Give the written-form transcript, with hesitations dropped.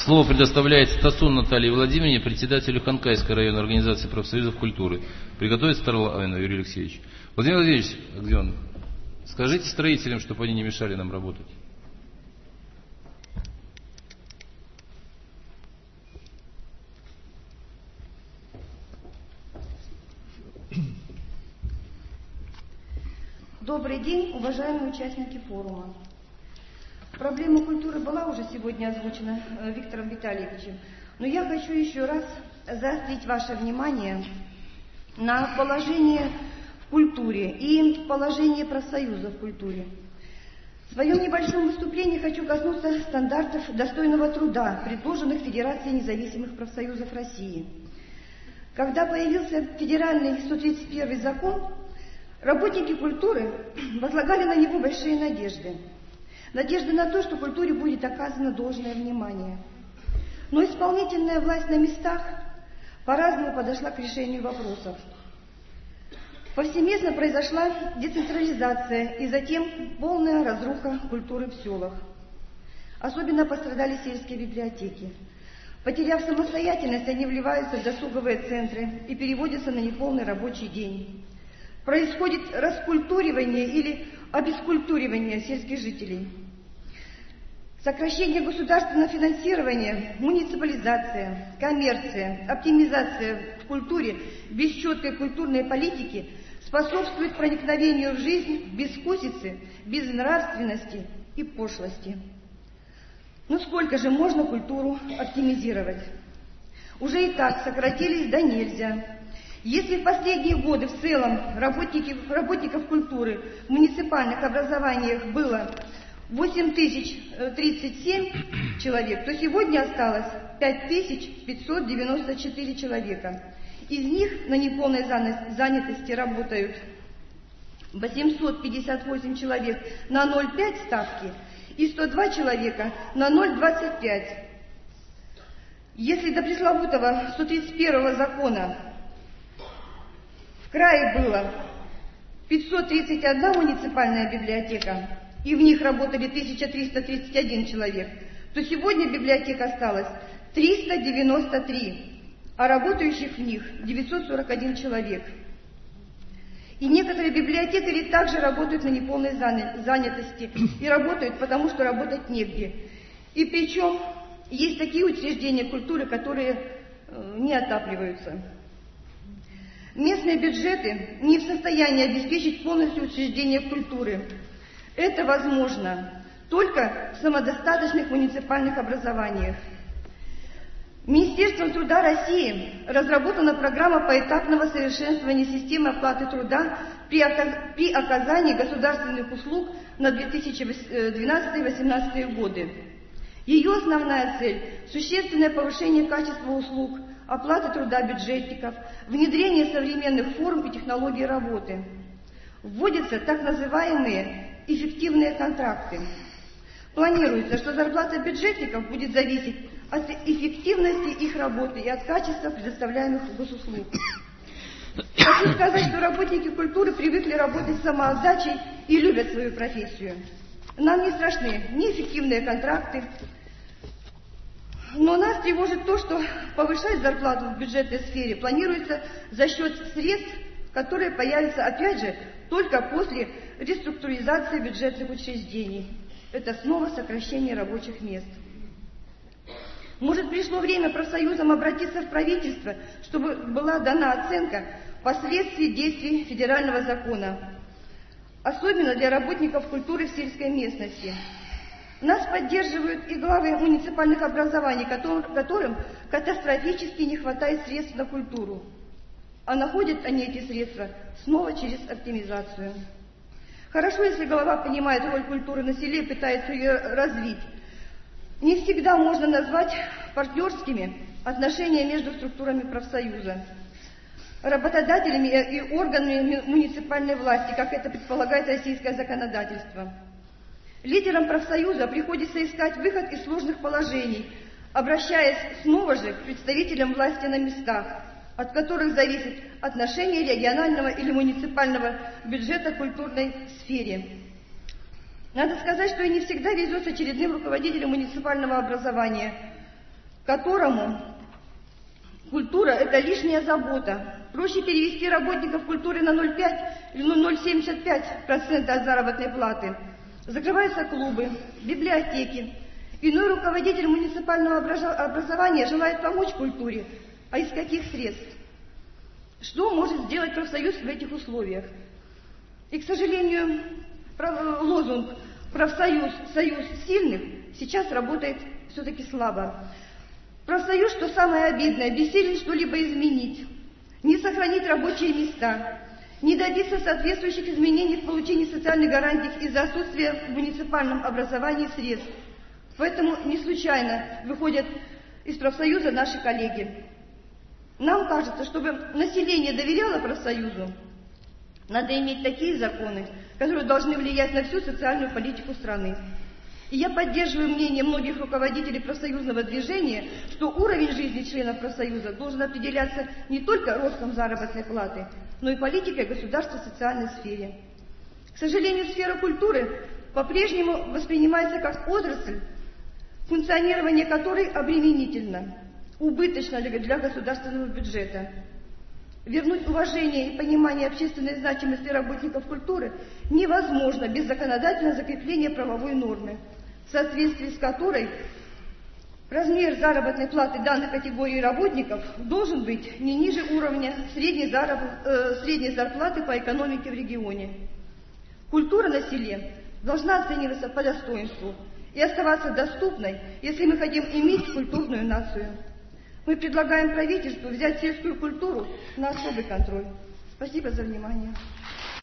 Слово предоставляется Тасун Наталье Владимировне, председателю Ханкайской районной организации профсоюзов культуры. Приготовится Тарлаевна Юрий Алексеевич. Владимир Владимирович, где он? Скажите строителям, чтобы они не мешали нам работать. Добрый день, уважаемые участники форума. Проблема культуры была уже сегодня озвучена Виктором Витальевичем, но я хочу еще раз заострить ваше внимание на положение в культуре и положение профсоюза в культуре. В своем небольшом выступлении хочу коснуться стандартов достойного труда, предложенных Федерацией независимых профсоюзов России. Когда появился федеральный 131 закон, работники культуры возлагали на него большие надежды. Надежды на то, что культуре будет оказано должное внимание. Но исполнительная власть на местах по-разному подошла к решению вопросов. Повсеместно произошла децентрализация и затем полная разруха культуры в селах. Особенно пострадали сельские библиотеки. Потеряв самостоятельность, они вливаются в досуговые центры и переводятся на неполный рабочий день. Происходит раскультуривание или обескультуривание сельских жителей. Сокращение государственного финансирования, муниципализация, коммерция, оптимизация в культуре без четкой культурной политики способствует проникновению в жизнь безвкусицы, безнравственности и пошлости. Ну сколько же можно культуру оптимизировать? Уже и так сократились да нельзя. Если в последние годы в целом работников культуры в муниципальных образованиях было 8037 человек, то сегодня осталось 5594 человека. Из них на неполной занятости работают 858 человек на 0,5 ставки и 102 человека на 0,25. Если до пресловутого 131 закона в крае было 531 муниципальная библиотека, и в них работали 1331 человек, то сегодня библиотек осталось 393, а работающих в них 941 человек. И некоторые библиотекари также работают на неполной занятости, и работают, потому что работать негде. И причем есть такие учреждения культуры, которые не отапливаются. Местные бюджеты не в состоянии обеспечить полностью учреждения культуры. Это возможно только в самодостаточных муниципальных образованиях. Министерством труда России разработана программа поэтапного совершенствования системы оплаты труда при оказании государственных услуг на 2012-2018 годы. Ее основная цель – существенное повышение качества услуг, оплаты труда бюджетников, внедрение современных форм и технологий работы. Вводятся так называемые эффективные контракты. Планируется, что зарплата бюджетников будет зависеть от эффективности их работы и от качества предоставляемых госуслуг. Хочу сказать, что работники культуры привыкли работать с самоотдачей и любят свою профессию. Нам не страшны неэффективные контракты, но нас тревожит то, что повышать зарплату в бюджетной сфере планируется за счет средств, которые появятся, опять же, только после реструктуризации бюджетных учреждений. Это снова сокращение рабочих мест. Может, пришло время профсоюзам обратиться в правительство, чтобы была дана оценка последствий действий федерального закона, особенно для работников культуры в сельской местности. Нас поддерживают и главы муниципальных образований, которым катастрофически не хватает средств на культуру. А находят они эти средства снова через оптимизацию. Хорошо, если глава понимает роль культуры на селе и пытается ее развить. Не всегда можно назвать партнерскими отношения между структурами профсоюза, работодателями и органами муниципальной власти, как это предполагает российское законодательство. Лидерам профсоюза приходится искать выход из сложных положений, обращаясь снова же к представителям власти на местах, от которых зависит отношение регионального или муниципального бюджета к культурной сфере. Надо сказать, что и не всегда везет очередным руководителям муниципального образования. которому культура – это лишняя забота. Проще перевести работников культуры на 0,5 или 0,75% от заработной платы. Закрываются клубы, библиотеки. Иной руководитель муниципального образования желает помочь культуре. А из каких средств? Что может сделать профсоюз в этих условиях? И, к сожалению, лозунг «Профсоюз, союз сильных» сейчас работает все-таки слабо. Профсоюз, что самое обидное, бессилен что-либо изменить, не сохранить рабочие места, не добиться соответствующих изменений в получении социальных гарантий из-за отсутствия в муниципальном образовании средств. Поэтому не случайно выходят из профсоюза наши коллеги. Нам кажется, чтобы население доверяло профсоюзу, надо иметь такие законы, которые должны влиять на всю социальную политику страны. И я поддерживаю мнение многих руководителей профсоюзного движения, что уровень жизни членов профсоюза должен определяться не только ростом заработной платы, но и политикой государства в социальной сфере. К сожалению, сфера культуры по-прежнему воспринимается как отрасль, функционирование которой обременительно, убыточно для государственного бюджета. Вернуть уважение и понимание общественной значимости работников культуры невозможно без законодательного закрепления правовой нормы, в соответствии с которой размер заработной платы данной категории работников должен быть не ниже уровня средней зарплаты по экономике в регионе. Культура на селе должна оцениваться по достоинству и оставаться доступной, если мы хотим иметь культурную нацию. Мы предлагаем правительству взять сельскую культуру на особый контроль. Спасибо за внимание.